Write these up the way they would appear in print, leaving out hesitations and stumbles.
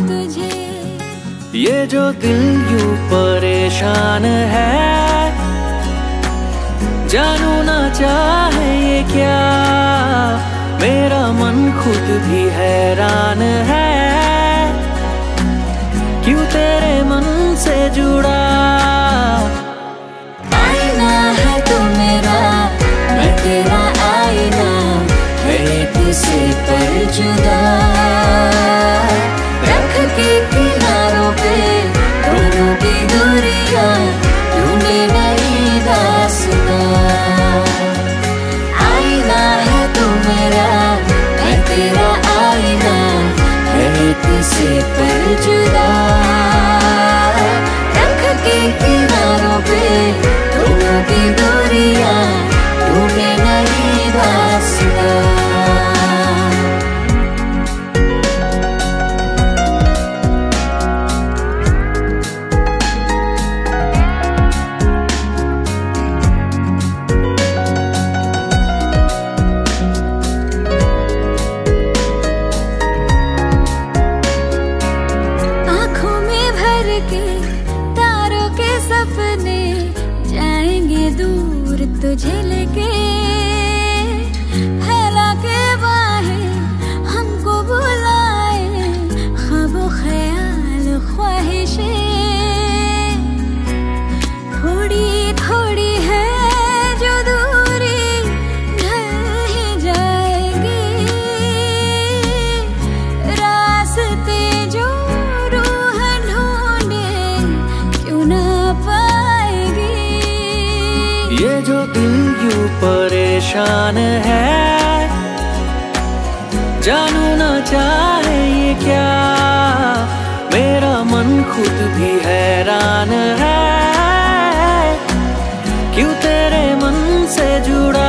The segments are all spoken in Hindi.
तुझे। ये जो दिल यूं परेशान है, जानू ना चाहे ये क्या, मेरा मन खुद भी हैरान है, क्यों तेरे मन से जुड़ा। आईना है तू मेरा, मैं तेरा आईना, है किसी पर जुदा। रख के किनारों पे दोनों की दूरियां, ढूंढे नई दास्तां। आईना है तू मेरा, मैं तेरा आईना, है किसी पर जुदा। रख के किनारों पे दोनों की दूरियां, ढूंढे नई दास्तां। तारों के सपने जाएंगे दूर तुझे लेके, फैला के बाहें हमको बुलाए, ख्वाबो ख्याल ख्वाहिशें थोड़ी थोड़ी है जो दूरी, ढल ही जाएगी। रास्ते जो ये जो दिल यूं परेशान है, जानू ना चाहे ये क्या, मेरा मन खुद भी हैरान है, क्यों तेरे मन से जुड़ा।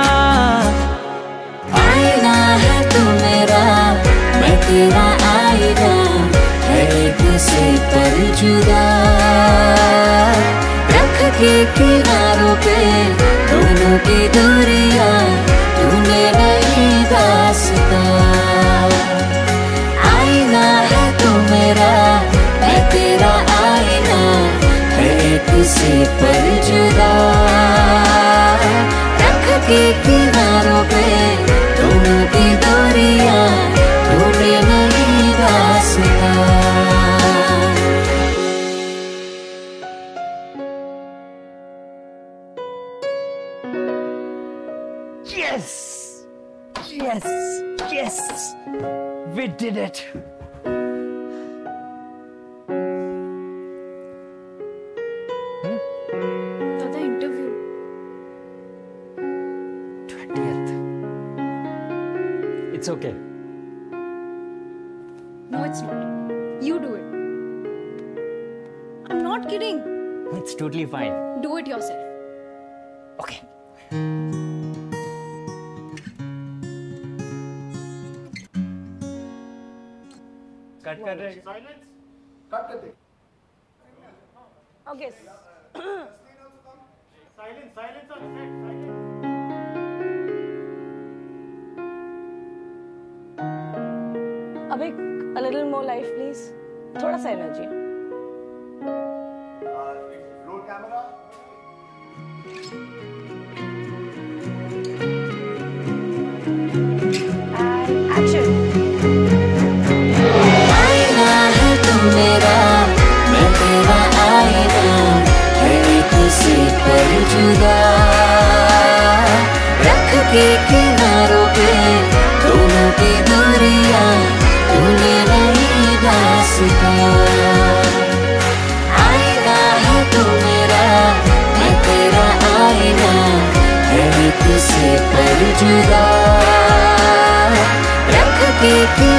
आईना है तू मेरा, मैं तेरा आईना, है किसी पर जुदा। रख के किनारों पे दोनों की दूरियां, ढूंढे नई दास्तां। आईना है तू मेरा, मैं तेरा आईना, है किसी पर जुदा। रख के किनारों पे दोनों की दूरियां, ढूंढे नई दास्तां। Yes! Yes! Yes! We did it! For the interview. 20th. It's okay. No, it's not. You do it. I'm not kidding. It's totally fine. Do it yourself. Okay. Cut कर रहे साइलेंस कट कर दे Okay. Silence silence on set silence अब एक a little more life please. थोड़ा सा energy. Roll camera And action. आईना है तू मेरा, मैं तेरा आईना, है किसी पर जुदा। रख के किनारों पे दोनों की दूरियां, ढूंढे नई दास्तां। आईना है तू मेरा, मैं तेरा आईना, है किसी पर जुदा। रख के